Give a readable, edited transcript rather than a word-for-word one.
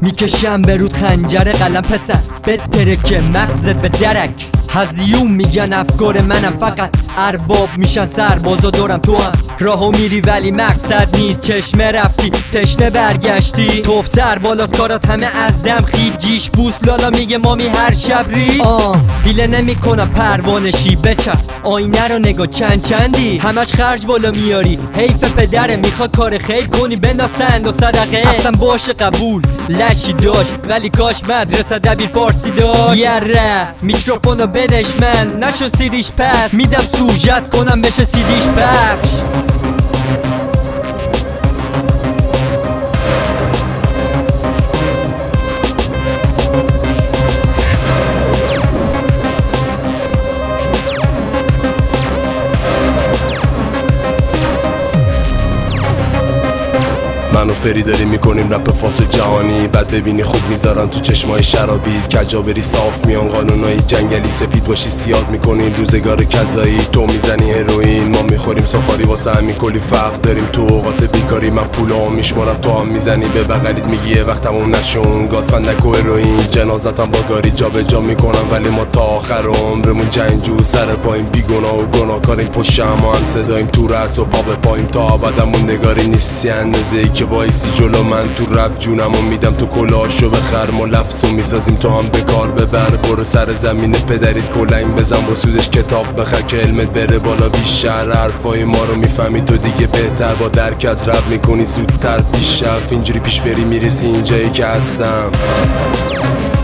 میکشم به رود خنجر قلم پسر بترکه مغزت به درک. هزیون میگن افکار منم فقط ارباب میشن سربازا دورم تو هم راهو میری ولی مقصد نیست. چشمه رفتی تشنه برگشتی توف سر بالاست کارات همه از دم خیجیش بوس لالا میگه مامی هر شب ریز. پیله نمی کنم پروانشی بچر آینه رو نگاه چندی همش خرج بالا میاری حیف پدره میخواد کار خیر کنی بنداز سند و صدقه. اصلا باشه قبول لشی داشت ولی کاش مدرسه دبیر فارسی داشت. یره میکروفونو بدش من نشو سیریش پس میدم سوژت کنم بشه سیدیش پخش. من و فری داریم میکنیم رپ فاس جهانی بعد ببینی خوب میذارن تو چشمای شرابی کجا بری صاف میان قانونای جنگلی سفید باشی سیاد میکنیم روزگار کذایی تو میزنی هروئین ما میخوریم سفاری واسه همین کلی فرق داریم تو اوقات بیکاری من پولام میشمارم تو هم میزنی به بغلیت میگی یه وقت تموم نشون گاز خندک و هروئین جنازتم با گاری جا به جا میکنم ولی ما تا آخر عمرمون جنگجو سر پایین بیگناه و گناهکاریم پشت هم صداییم تو رأس و پا به پاییم تا ابدمون نگاری نیستی اندازه ای که وایسی جلو من تو رپ جونمو میدم تو کلاهشو بخر ما لفظو میسازیم تو هم به کار ببر برو سر زمین پدریت کلنگ بزن با سودش کتاب بخر که علمت بره بالا بیشتر حرفای ما رو میفهمی تو دیگه بهتر با درک از رپ میکنی زودتر پیش رفت اینجوری پیش بری میرسی اینجایی که هستم.